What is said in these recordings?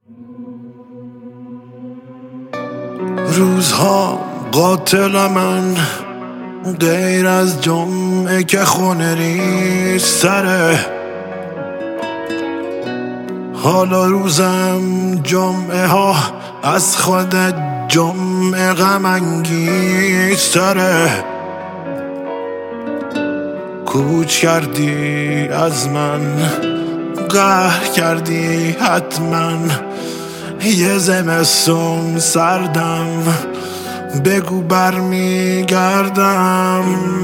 روزها قاتل من غیر از جمعه که خونه ریز تره. حالا روزم جمعه ها از خود جمعه غم انگیز تره. کوچ کردی از من، قهر کردی حتما، یه زمستون سردم، بگو برمیگردم.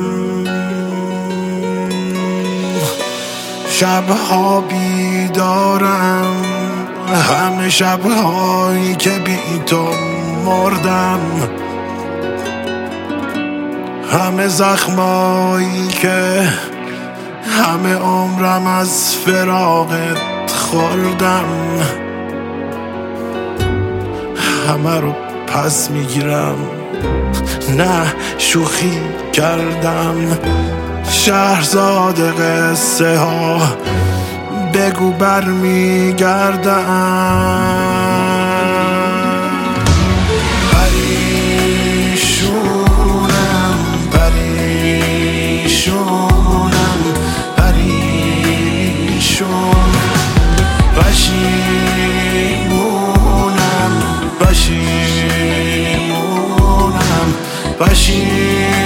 شبها بیدارم، همه شبهایی که بی تو مردم، همه زخمایی که همه عمرم از فراقت خوردم، همه رو پس میگیرم، نه شوخی کردم. شهرزاد قصه ها بگو برمیگردم. پریشونم پریشونم پریشون، پشیمونم پشیمونم پشیمون.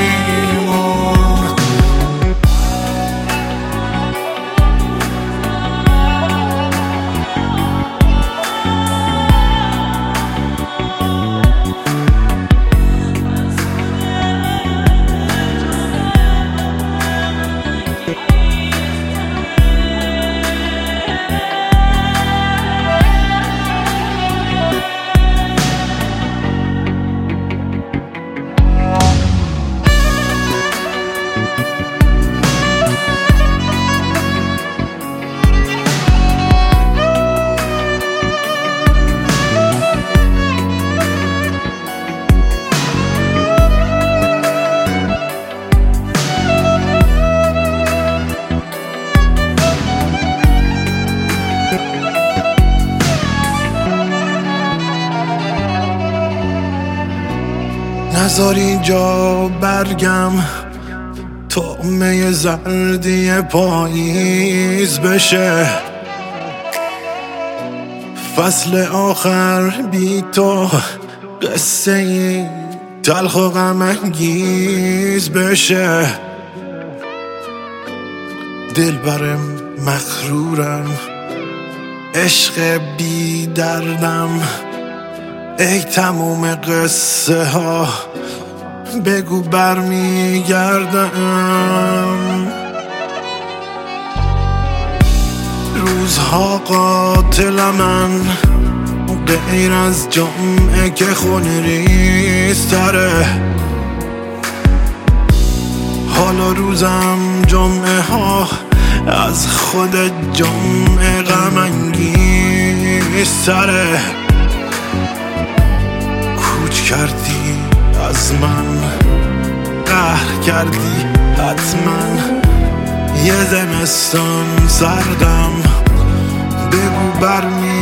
نذار اینجا برگم طعمه زردی پاییز بشه. فصل آخر بی تو قصه ای تلخ و غم انگیز بشه. دلبرم مغرورم، عشق بی دردم، ای تموم قصه ها بگو برمیگردم. روزها قاتل من غیر از جمعه که خونه ریز تره. حالا روزم جمعه ها از خود جمعه غم انگیز تره. کوچ کردی از من، قهر کردی حتما، یه زمستون سردم، بگو برمی